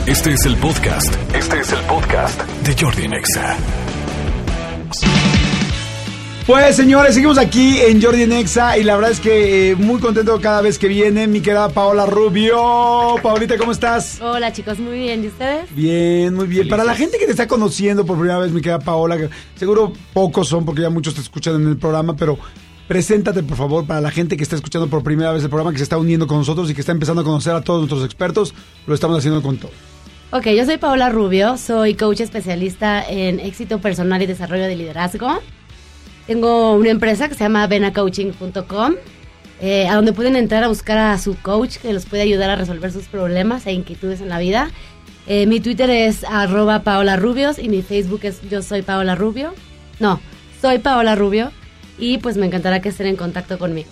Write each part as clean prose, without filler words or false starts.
Este es el podcast de Jordi en Exa. Pues señores, seguimos aquí en Jordi en Exa y la verdad es que muy contento cada vez que viene mi querida Paola Rubio. Paolita, ¿cómo estás? Hola chicos, muy bien, ¿y ustedes? Bien, muy bien. Para la gente que te está conociendo por primera vez, mi querida Paola, que seguro pocos son porque ya muchos te escuchan en el programa, pero preséntate por favor para la gente que está escuchando por primera vez el programa, que se está uniendo con nosotros y que está empezando a conocer a todos nuestros expertos. Lo estamos haciendo con todo. Ok, yo soy Paola Rubio, soy coach especialista en éxito personal y desarrollo de liderazgo. Tengo una empresa que se llama venacoaching.com, a donde pueden entrar a buscar a su coach que los puede ayudar a resolver sus problemas e inquietudes en la vida. Mi Twitter es @PaolaRubios y mi Facebook es Soy Paola Rubio. Y pues me encantará que estén en contacto conmigo.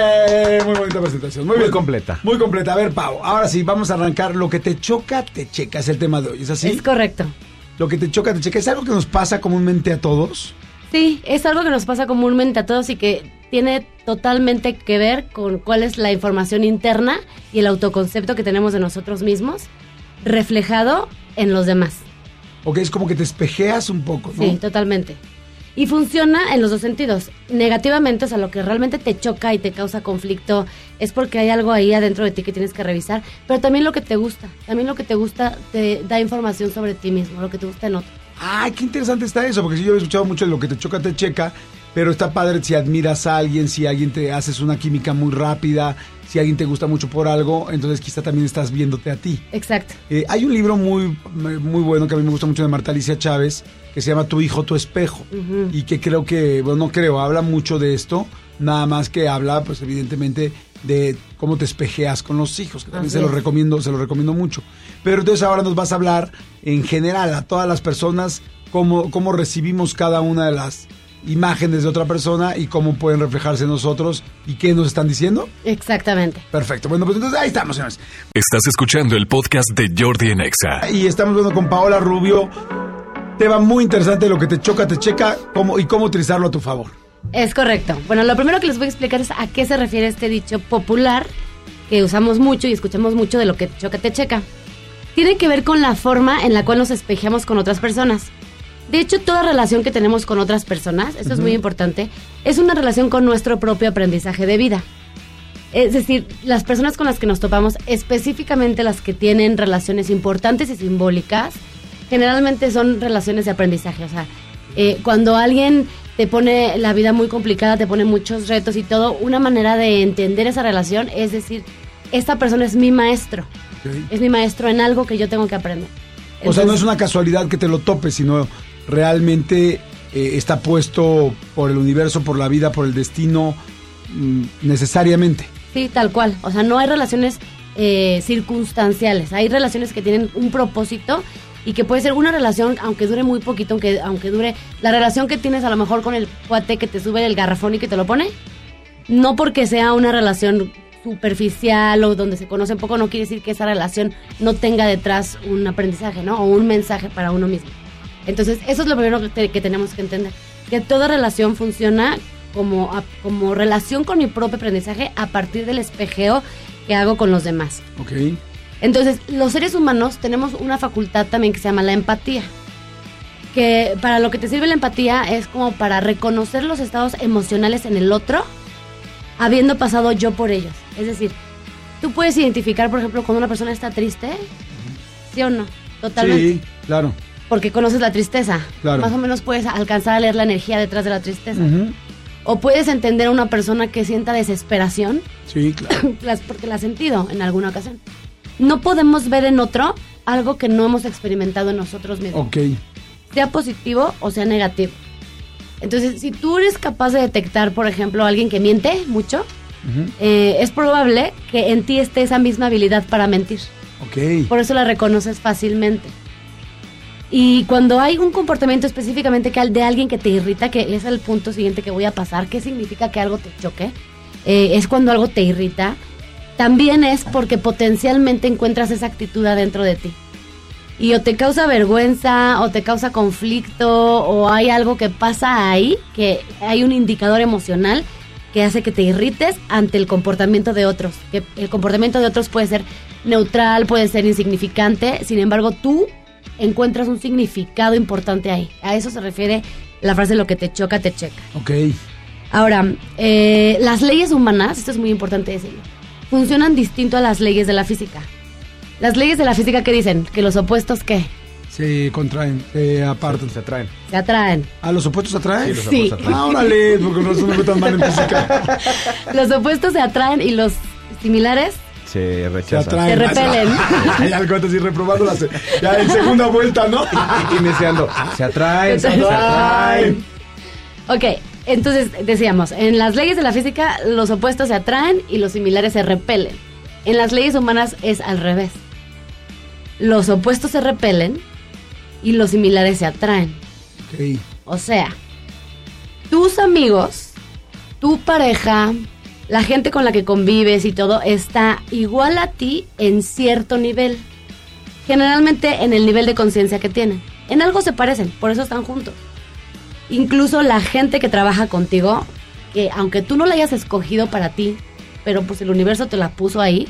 Muy bonita presentación. Muy completa. Muy completa. A ver, Pau, ahora sí, vamos a arrancar. Lo que te choca, te checa. Es el tema de hoy. ¿Es así? Es correcto. Lo que te choca, te checa. ¿Es algo que nos pasa comúnmente a todos? Sí, es algo que nos pasa comúnmente a todos y que tiene totalmente que ver con cuál es la información interna y el autoconcepto que tenemos de nosotros mismos reflejado en los demás. Ok, es como que te espejeas un poco, ¿no? Sí, totalmente. Y funciona en los dos sentidos. Negativamente, o sea, lo que realmente te choca y te causa conflicto es porque hay algo ahí adentro de ti que tienes que revisar, pero también lo que te gusta. También lo que te gusta te da información sobre ti mismo, lo que te gusta en otro. Ay, qué interesante está eso, porque sí, yo he escuchado mucho de lo que te choca, te checa, pero está padre si admiras a alguien, si alguien te haces una química muy rápida, si alguien te gusta mucho por algo, entonces quizá también estás viéndote a ti. Exacto. Hay un libro muy bueno que a mí me gusta mucho de Marta Alicia Chávez, que se llama Tu hijo, tu espejo, y que creo que, habla mucho de esto, nada más que habla, pues evidentemente, de cómo te espejeas con los hijos, que también se lo recomiendo mucho. Pero entonces ahora nos vas a hablar en general a todas las personas cómo recibimos cada una de las imágenes de otra persona y cómo pueden reflejarse en nosotros y qué nos están diciendo. Exactamente. Perfecto. Bueno, pues entonces ahí estamos, señores. Estás escuchando el podcast de Jordi en Exa. Y estamos viendo con Paola Rubio. Tema muy interesante, lo que te choca, te checa, y cómo utilizarlo a tu favor. Es correcto. Bueno, lo primero que les voy a explicar es a qué se refiere este dicho popular que usamos mucho y escuchamos mucho de lo que te choca, te checa. Tiene que ver con la forma en la cual nos espejeamos con otras personas. De hecho, toda relación que tenemos con otras personas, esto es muy importante, es una relación con nuestro propio aprendizaje de vida. Es decir, las personas con las que nos topamos, específicamente las que tienen relaciones importantes y simbólicas, generalmente son relaciones de aprendizaje. O sea, cuando alguien te pone la vida muy complicada, te pone muchos retos y todo, una manera de entender esa relación es decir, esta persona es mi maestro. Okay. Es mi maestro en algo que yo tengo que aprender. Entonces, o sea, no es una casualidad que te lo topes, sino realmente está puesto por el universo, por la vida, por el destino, necesariamente. Sí, tal cual. O sea, no hay relaciones circunstanciales. Hay relaciones que tienen un propósito y que puede ser una relación, aunque dure muy poquito, aunque dure la relación que tienes a lo mejor con el cuate que te sube el garrafón y que te lo pone. No porque sea una relación superficial o donde se conocen poco, no quiere decir que esa relación no tenga detrás un aprendizaje, ¿no? O un mensaje para uno mismo. Entonces, eso es lo primero que tenemos que entender. Que toda relación funciona como relación con mi propio aprendizaje a partir del espejeo que hago con los demás. Ok. Entonces, los seres humanos tenemos una facultad también que se llama la empatía. Que para lo que te sirve la empatía es como para reconocer los estados emocionales en el otro, habiendo pasado yo por ellos. Es decir, tú puedes identificar, por ejemplo, cuando una persona está triste, ¿sí o no? Totalmente. Sí, claro. Porque conoces la tristeza. Claro. Más o menos puedes alcanzar a leer la energía detrás de la tristeza. O puedes entender a una persona que sienta desesperación. Sí, claro. Porque la has sentido en alguna ocasión. No podemos ver en otro algo que no hemos experimentado en nosotros mismos. Ok. Sea positivo o sea negativo. Entonces, si tú eres capaz de detectar, por ejemplo, a alguien que miente mucho, es probable que en ti esté esa misma habilidad para mentir. Ok. Por eso la reconoces fácilmente. Y cuando hay un comportamiento específicamente de alguien que te irrita, que es el punto siguiente que voy a pasar, ¿qué significa que algo te choque? Es cuando algo te irrita. También es porque potencialmente encuentras esa actitud adentro de ti. Y o te causa vergüenza, o te causa conflicto, o hay algo que pasa ahí, que hay un indicador emocional que hace que te irrites ante el comportamiento de otros. Que el comportamiento de otros puede ser neutral, puede ser insignificante. Sin embargo, tú encuentras un significado importante ahí. A eso se refiere la frase lo que te choca, te checa. Ok. Ahora, las leyes humanas, esto es muy importante decirlo, funcionan distinto a las leyes de la física. Las leyes de la física, ¿qué dicen? Que los opuestos, ¿qué? Se contraen, apartan. Se atraen. Se atraen. ¿Ah, los opuestos atraen? Sí, los Sí. opuestos atraen. Ah, órale, porque no me tan mal en física. Los opuestos se atraen y los similares Se Se rechazan. atraen. se repelen. Ya el cuento así reprobando ya en segunda vuelta, ¿no? Iniciando. Se atraen, Se se atraen. Ok, entonces decíamos, en las leyes de la física los opuestos se atraen y los similares se repelen. En las leyes humanas es al revés. Los opuestos se repelen y los similares se atraen. Ok. O sea, tus amigos, tu pareja, la gente con la que convives y todo está igual a ti en cierto nivel. Generalmente en el nivel de conciencia que tienen. En algo se parecen, por eso están juntos. Incluso la gente que trabaja contigo, que aunque tú no la hayas escogido para ti, pero pues el universo te la puso ahí,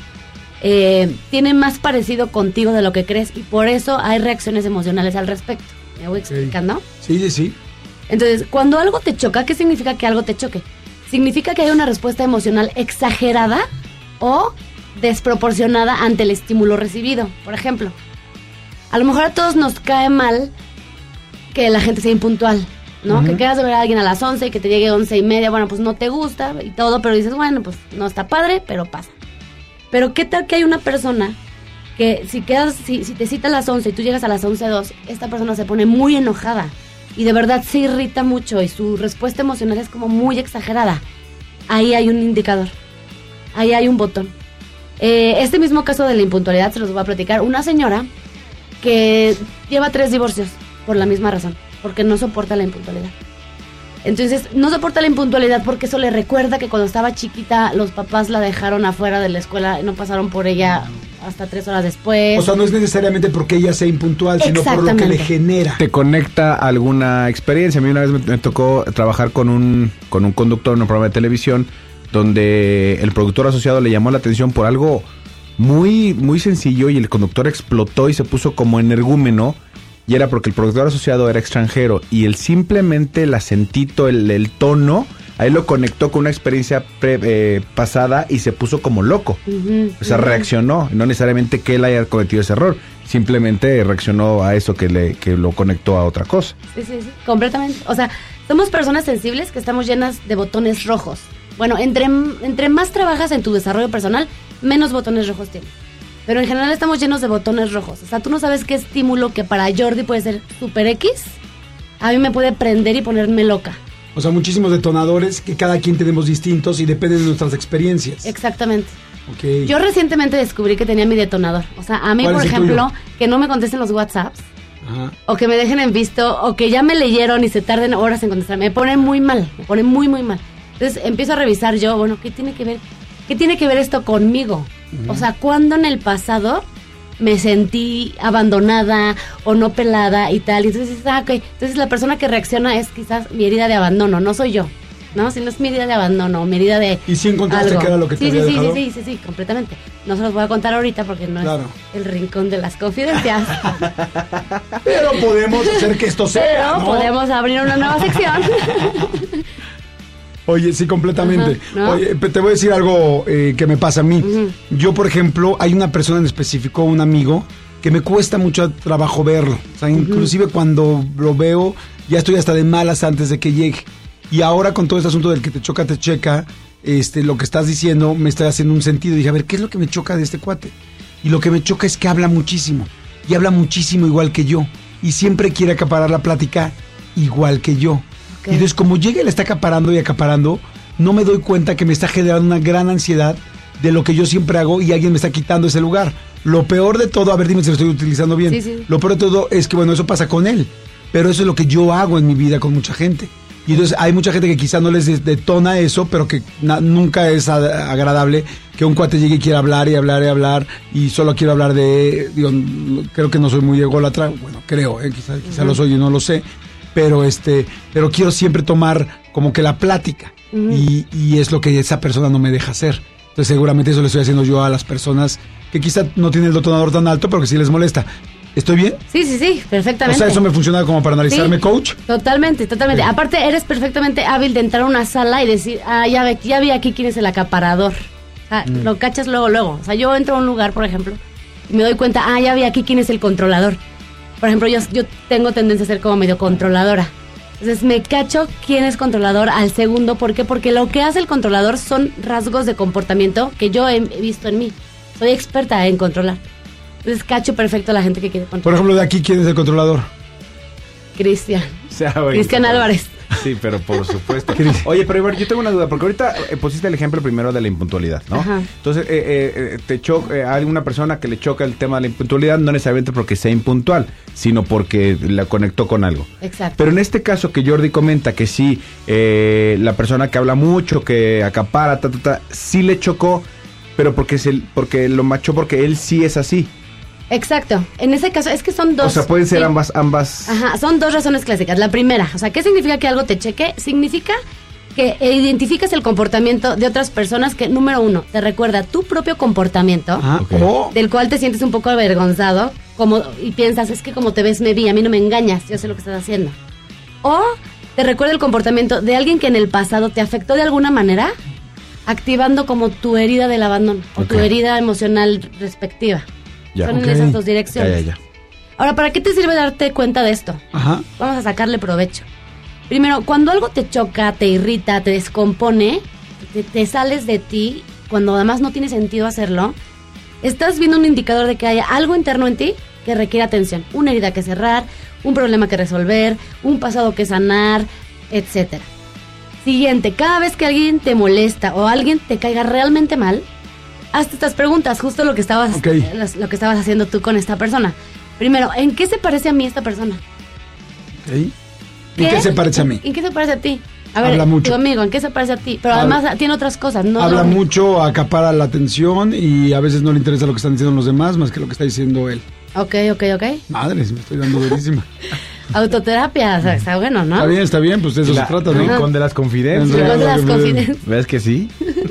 tiene más parecido contigo de lo que crees y por eso hay reacciones emocionales al respecto. ¿Me voy explicando? Sí. Entonces, cuando algo te choca, ¿qué significa que algo te choque? Significa que hay una respuesta emocional exagerada o desproporcionada ante el estímulo recibido. Por ejemplo, a lo mejor a todos nos cae mal que la gente sea impuntual, ¿no? Ujú. Que quieras ver a alguien a las 11 y que te llegue 11:30, bueno, pues no te gusta y todo, pero dices, bueno, pues no está padre, pero pasa. Pero ¿qué tal que hay una persona que si te cita a las 11 y tú llegas a las 11:02, esta persona se pone muy enojada y de verdad se irrita mucho y su respuesta emocional es como muy exagerada? Ahí hay un indicador, ahí hay un botón. Este mismo caso de la impuntualidad se los voy a platicar. Una señora que lleva 3 divorcios por la misma razón, porque no soporta la impuntualidad. Entonces, no soporta la impuntualidad porque eso le recuerda que cuando estaba chiquita los papás la dejaron afuera de la escuela y no pasaron por ella hasta 3 horas después. O sea, no es necesariamente porque ella sea impuntual, sino por lo que le Exactamente. genera. Te conecta a alguna experiencia. A mí una vez me tocó trabajar con un conductor en un programa de televisión donde el productor asociado le llamó la atención por algo muy, muy sencillo y el conductor explotó y se puso como energúmeno. Y era porque el productor asociado era extranjero y él simplemente el acentito, el tono, ahí lo conectó con una experiencia pasada y se puso como loco. Ujú, O sea, ujú. reaccionó, no necesariamente que él haya cometido ese error, simplemente reaccionó a eso que lo conectó a otra cosa. Sí, completamente. O sea, somos personas sensibles que estamos llenas de botones rojos. Bueno, entre más trabajas en tu desarrollo personal, menos botones rojos tienes. Pero en general estamos llenos de botones rojos. O sea, tú no sabes qué estímulo que para Jordi puede ser super X, a mí me puede prender y ponerme loca. O sea, muchísimos detonadores que cada quien tenemos distintos y dependen de nuestras experiencias. Exactamente. Ok. Yo recientemente descubrí que tenía mi detonador. O sea, a mí, ¿Cuál por es el ejemplo, tuyo? que no me contesten los WhatsApps, Ajá. o que me dejen en visto, o que ya me leyeron y se tarden horas en contestar. Me pone muy mal, me pone muy, muy mal. Entonces empiezo a revisar yo, bueno, ¿qué tiene que ver esto conmigo? O sea, ¿cuándo en el pasado me sentí abandonada o no pelada y tal? Y entonces dices, ok. Entonces la persona que reacciona es quizás mi herida de abandono, no soy yo, ¿no? Si no es mi herida de abandono, mi herida de ¿Y si encontraste algo. que era lo que te Sí, había sí, dejado? sí, completamente. No se los voy a contar ahorita porque no Claro. es el rincón de las confidencias. Pero podemos hacer que esto sea, Pero ¿no? podemos abrir una nueva sección. Oye, sí, completamente. Ajá, ¿no? Oye, te voy a decir algo que me pasa a mí. Yo, por ejemplo, hay una persona en específico, un amigo, que me cuesta mucho trabajo verlo. O sea, inclusive cuando lo veo, ya estoy hasta de malas antes de que llegue. Y ahora con todo este asunto del que te choca, te checa, lo que estás diciendo me está haciendo un sentido. Dije, a ver, ¿qué es lo que me choca de este cuate? Y lo que me choca es que habla muchísimo. Y habla muchísimo igual que yo. Y siempre quiere acaparar la plática igual que yo. Ok. Y entonces, como llega y le está acaparando y acaparando, no me doy cuenta que me está generando una gran ansiedad de lo que yo siempre hago y alguien me está quitando ese lugar. Lo peor de todo, a ver, dime si lo estoy utilizando bien. Sí, sí. Lo peor de todo es que, bueno, eso pasa con él. Pero eso es lo que yo hago en mi vida con mucha gente. Y entonces hay mucha gente que quizá no les detona eso, pero que nunca es agradable que un cuate llegue y quiera hablar y hablar y hablar y solo quiero hablar de... Digo, creo que no soy muy ególatra, bueno, creo, quizá lo soy y no lo sé, pero quiero siempre tomar como que la plática y es lo que esa persona no me deja hacer. Entonces seguramente eso le estoy haciendo yo a las personas que quizá no tiene el detonador tan alto, pero que sí les molesta. ¿Estoy bien? Sí, perfectamente. O sea, eso me funciona como para analizarme, sí, coach. Totalmente. Sí. Aparte, eres perfectamente hábil de entrar a una sala y decir, ya vi aquí quién es el acaparador. O sea, lo cachas luego. O sea, yo entro a un lugar, por ejemplo, y me doy cuenta, ya vi aquí quién es el controlador. Por ejemplo, yo tengo tendencia a ser como medio controladora. Entonces, me cacho quién es controlador al segundo. ¿Por qué? Porque lo que hace el controlador son rasgos de comportamiento que yo he visto en mí. Soy experta en controlar. Entonces cacho perfecto a la gente que quiere controlar. Por ejemplo, de aquí, ¿quién es el controlador? Cristian. Oye, Cristian Álvarez. Sí, pero por supuesto. Oye, pero Iber, yo tengo una duda, porque ahorita pusiste el ejemplo primero de la impuntualidad, ¿no? Ajá. Entonces, te choca a alguna persona que le choca el tema de la impuntualidad, no necesariamente porque sea impuntual, sino porque la conectó con algo. Exacto. Pero en este caso que Jordi comenta que sí, la persona que habla mucho, que acapara, sí le chocó, pero porque lo machó porque él sí es así. Exacto. En ese caso, es que son dos. O sea, pueden ser sí. ambas. Ajá, son dos razones clásicas. La primera, o sea, ¿qué significa que algo te cheque? Significa que identificas el comportamiento de otras personas que, número uno, te recuerda tu propio comportamiento, del cual te sientes un poco avergonzado, y piensas, es que como te ves me vi, a mí no me engañas, yo sé lo que estás haciendo. O te recuerda el comportamiento de alguien que en el pasado te afectó de alguna manera, activando como tu herida del abandono, o tu herida emocional respectiva. Ya. Son en esas dos direcciones. Ya. Ahora, ¿para qué te sirve darte cuenta de esto? Ajá. Vamos a sacarle provecho. Primero, cuando algo te choca, te irrita, te descompone, te sales de ti, cuando además no tiene sentido hacerlo, estás viendo un indicador de que haya algo interno en ti que requiere atención. Una herida que cerrar, un problema que resolver, un pasado que sanar, etcétera. Siguiente, cada vez que alguien te molesta o alguien te caiga realmente mal, hazte estas preguntas, justo lo que estabas haciendo tú con esta persona. Primero, ¿en qué se parece a mí esta persona? ¿En qué se parece a mí? ¿En qué se parece a ti? A ver, habla mucho. Tu amigo, ¿en qué se parece a ti? Pero además tiene otras cosas, ¿no? Habla mucho, acapara la atención y a veces no le interesa lo que están diciendo los demás más que lo que está diciendo él. Ok. Madres, me estoy dando durísima. Autoterapia, o sea, está bueno, ¿no? Está bien, pues de eso se trata, ¿no? Rincón de las confidencias. Rincón de las confidencias. ¿Ves que sí?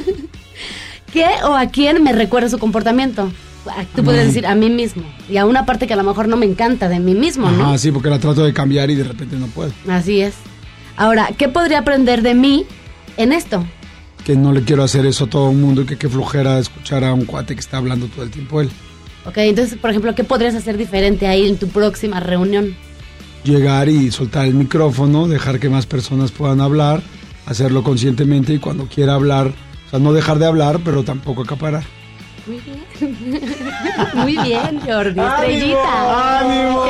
¿Qué o a quién me recuerda su comportamiento? Tú puedes decir a mí mismo. Y a una parte que a lo mejor no me encanta de mí mismo, ¿no? Sí, porque la trato de cambiar y de repente no puedo. Así es. Ahora, ¿qué podría aprender de mí en esto? Que no le quiero hacer eso a todo el mundo y que qué flojera escuchar a un cuate que está hablando todo el tiempo él. Ok, entonces, por ejemplo, ¿qué podrías hacer diferente ahí en tu próxima reunión? Llegar y soltar el micrófono, dejar que más personas puedan hablar, hacerlo conscientemente y cuando quiera hablar, o sea, no dejar de hablar, pero tampoco acaparar. Muy bien. Muy bien, Jordi. Estrellita. ¡Ánimo!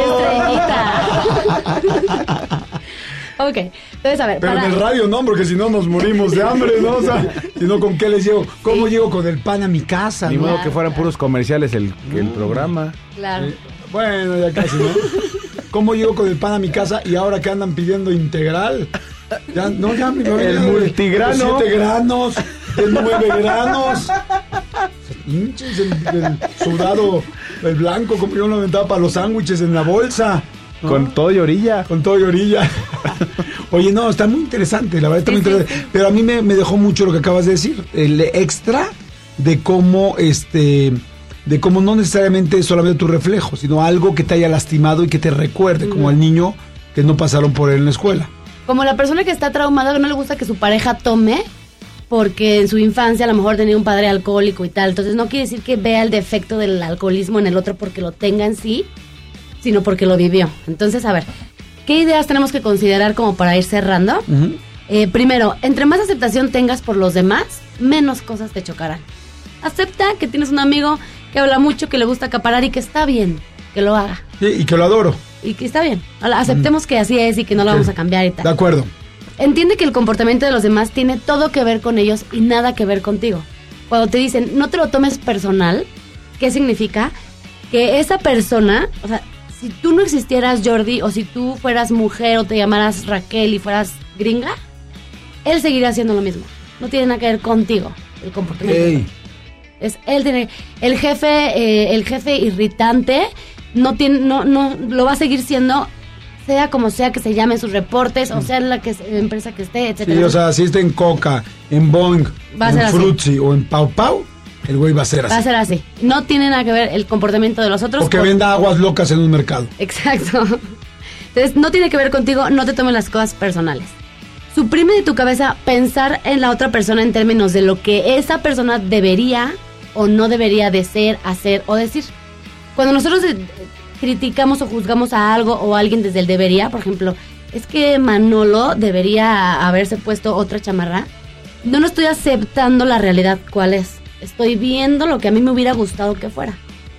Estrellita. Ok, entonces a ver. Pero en el radio no, porque si no nos morimos de hambre, ¿no? O sea, si no, ¿con qué les llevo? ¿Cómo llego con el pan a mi casa? Ni ¿no? modo que fueran puros comerciales el programa. Claro. Bueno, ya casi, ¿no? ¿Cómo llego con el pan a mi casa y ahora que andan pidiendo integral? Ya el multigrano. 7 granos, el 9 granos. Hinches el sudado, el blanco, como yo lo aventaba para los sándwiches en la bolsa. ¿No? Con todo y orilla. Con todo y orilla. Oye, no, está muy interesante, la verdad está muy interesante. Sí. Pero a mí me dejó mucho lo que acabas de decir. El extra de cómo no necesariamente solamente tu reflejo, sino algo que te haya lastimado y que te recuerde, como al niño que no pasaron por él en la escuela. Como la persona que está traumada, que no le gusta que su pareja tome, porque en su infancia a lo mejor tenía un padre alcohólico y tal. Entonces no quiere decir que vea el defecto del alcoholismo en el otro porque lo tenga en sí, sino porque lo vivió. Entonces, a ver, ¿qué ideas tenemos que considerar como para ir cerrando? Primero, entre más aceptación tengas por los demás, menos cosas te chocarán. Acepta que tienes un amigo que habla mucho, que le gusta acaparar y que está bien que lo haga. Sí, y que lo adoro. Y que está bien. Aceptemos que así es y que no lo vamos a cambiar y tal. De acuerdo. Entiende que el comportamiento de los demás tiene todo que ver con ellos y nada que ver contigo. Cuando te dicen, no te lo tomes personal, ¿qué significa? Que esa persona, o sea, si tú no existieras, Jordi, o si tú fueras mujer o te llamaras Raquel y fueras gringa, él seguiría haciendo lo mismo. No tiene nada que ver contigo, el comportamiento. Hey. Es él tiene el jefe irritante no lo va a seguir siendo, sea como sea que se llame sus reportes, o sea en la empresa que esté, etcétera. Sí, o sea, si está en Coca, en Boeing, va a en ser Fruitsy o en Pau Pau, el güey va a ser así. Va a ser así. No tiene nada que ver el comportamiento de los otros. O que venda aguas locas en un mercado. Exacto. Entonces, no tiene que ver contigo, no te tomes las cosas personales. Suprime de tu cabeza pensar en la otra persona en términos de lo que esa persona debería o no debería de ser, hacer o decir. Cuando nosotros criticamos o juzgamos a algo o a alguien desde el debería, por ejemplo, es que Manolo debería haberse puesto otra chamarra, no estoy aceptando la realidad cuál es. Estoy viendo lo que a mí me hubiera gustado que fuera.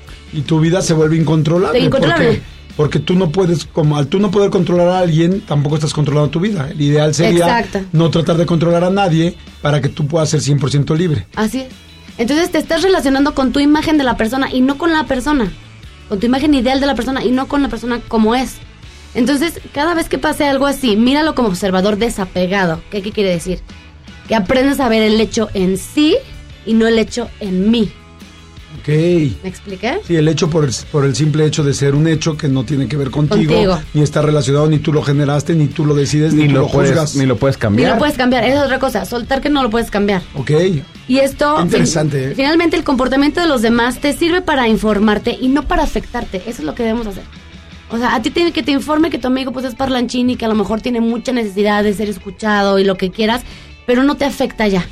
Y tu vida se vuelve incontrolable. Incontrolable. Porque tú no puedes, como al tú no poder controlar a alguien, tampoco estás controlando tu vida. El ideal sería no tratar de controlar a nadie para que tú puedas ser 100% libre. Así es. Entonces te estás relacionando con tu imagen de la persona y no con la persona. Con tu imagen ideal de la persona y no con la persona como es. Entonces, cada vez que pase algo así, míralo como observador desapegado. ¿Qué quiere decir? Que aprendes a ver el hecho en sí y no el hecho en mí. Ok. ¿Me expliqué? Sí, el hecho por el simple hecho de ser un hecho que no tiene que ver contigo. Ni está relacionado, ni tú lo generaste, ni tú lo decides, ni tú lo juzgas. Ni lo puedes cambiar. Ni lo puedes cambiar, esa es otra cosa. Soltar que no lo puedes cambiar. Ok. Y esto... Interesante. Finalmente, el comportamiento de los demás te sirve para informarte y no para afectarte. Eso es lo que debemos hacer. O sea, a ti tiene que te informe que tu amigo pues es parlanchín y que a lo mejor tiene mucha necesidad de ser escuchado y lo que quieras, pero no te afecta ya.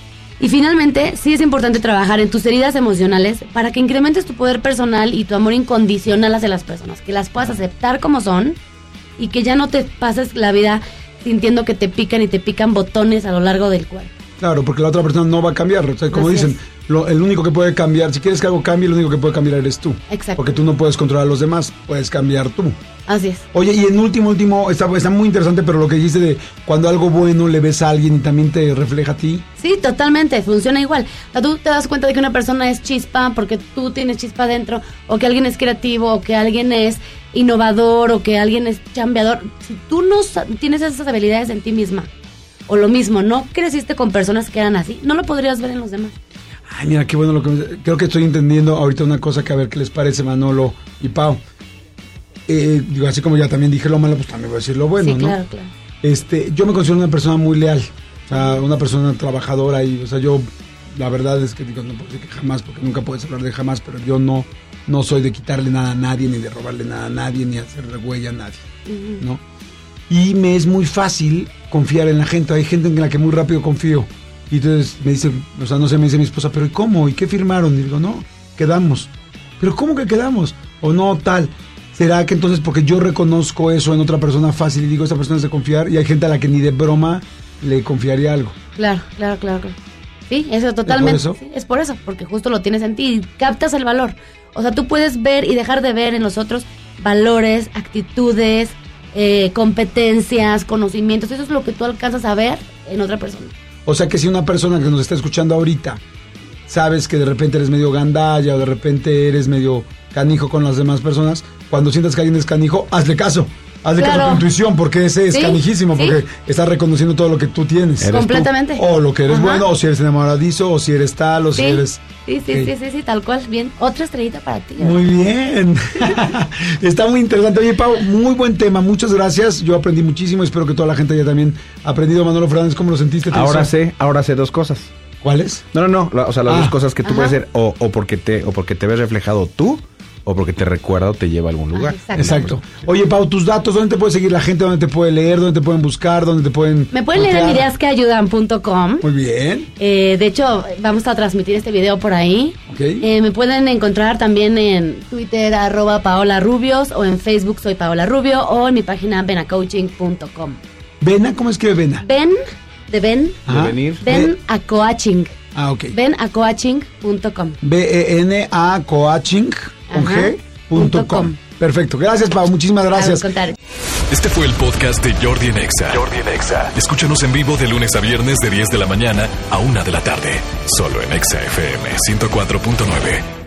Y finalmente, sí es importante trabajar en tus heridas emocionales para que incrementes tu poder personal y tu amor incondicional hacia las personas, que las puedas aceptar como son y que ya no te pases la vida sintiendo que te pican y te pican botones a lo largo del cuerpo. Claro, porque la otra persona no va a cambiar. O sea, como dicen, el único que puede cambiar, si quieres que algo cambie, lo único que puede cambiar eres tú. Exacto. Porque tú no puedes controlar a los demás, puedes cambiar tú. Así es. Oye, y en último, está muy interesante, pero lo que dijiste de cuando algo bueno le ves a alguien y también te refleja a ti. Sí, totalmente, funciona igual. O sea, tú te das cuenta de que una persona es chispa porque tú tienes chispa dentro, o que alguien es creativo, o que alguien es innovador, o que alguien es chambeador. Si tú no tienes esas habilidades en ti misma, o lo mismo, no creciste con personas que eran así, no lo podrías ver en los demás. Ay, mira, qué bueno creo que estoy entendiendo ahorita una cosa que a ver qué les parece, Manolo y Pau. Digo, así como ya también dije lo malo, pues también voy a decir lo bueno, sí, ¿no? Claro, claro. Yo me considero una persona muy leal, o sea, una persona trabajadora y, o sea, yo, la verdad es que digo, no puedo decir que jamás, porque nunca puedes hablar de jamás, pero yo no soy de quitarle nada a nadie, ni de robarle nada a nadie, ni hacerle huella a nadie, ¿no? Y me es muy fácil confiar en la gente. Hay gente en la que muy rápido confío. Y entonces me dice, o sea, no sé, me dice mi esposa, ¿pero y cómo? ¿Y qué firmaron? Y digo, no, quedamos. ¿Pero cómo que quedamos? O no, tal. ¿Será que entonces porque yo reconozco eso en otra persona fácil y digo, esta persona es de confiar? Y hay gente a la que ni de broma le confiaría algo. Claro. Sí, eso totalmente. ¿Es por eso? Sí, es por eso, porque justo lo tienes en ti y captas el valor. O sea, tú puedes ver y dejar de ver en los otros valores, actitudes, competencias, conocimientos. Eso es lo que tú alcanzas a ver en otra persona. O sea que si una persona que nos está escuchando ahorita sabes que de repente eres medio gandalla o de repente eres medio canijo con las demás personas, cuando sientas que alguien es canijo, hazle caso. Hazle caso a tu intuición, porque ese es canijísimo, porque estás reconociendo todo lo que tú tienes. Completamente. O lo que eres bueno, o si eres enamoradizo, o si eres tal, o si eres... Sí, tal cual. Bien, otra estrellita para ti. Muy bien. Está muy interesante. Oye, Pau, muy buen tema. Muchas gracias. Yo aprendí muchísimo. Espero que toda la gente haya también aprendido. Manolo Fernández, ¿cómo lo sentiste? Ahora sé dos cosas. ¿Cuáles? No. O sea, las dos cosas que tú puedes hacer o porque te ves reflejado tú, o porque te recuerda o te lleva a algún lugar. Exacto. Oye, Pau, tus datos, ¿dónde te puede seguir la gente? ¿Dónde te puede leer? ¿Dónde te pueden buscar? ¿Dónde te pueden...? Me pueden leer en ideasqueayudan.com. Muy bien. De hecho, vamos a transmitir este video por ahí. Okay. Me pueden encontrar también en Twitter, @PaolaRubios, o en Facebook soy Paola Rubio, o en mi página benacoaching.com. ¿Vena? ¿Cómo escribe Vena? Ben, de Ben. De venir. Ben a coaching. Ok. benacoaching.com. benacoaching con G.com. Perfecto. Gracias, Pau. Muchísimas gracias. Este fue el podcast de Jordi en Exa. Escúchanos en vivo de lunes a viernes de 10 de la mañana a 1 de la tarde. Solo en Exa FM 104.9.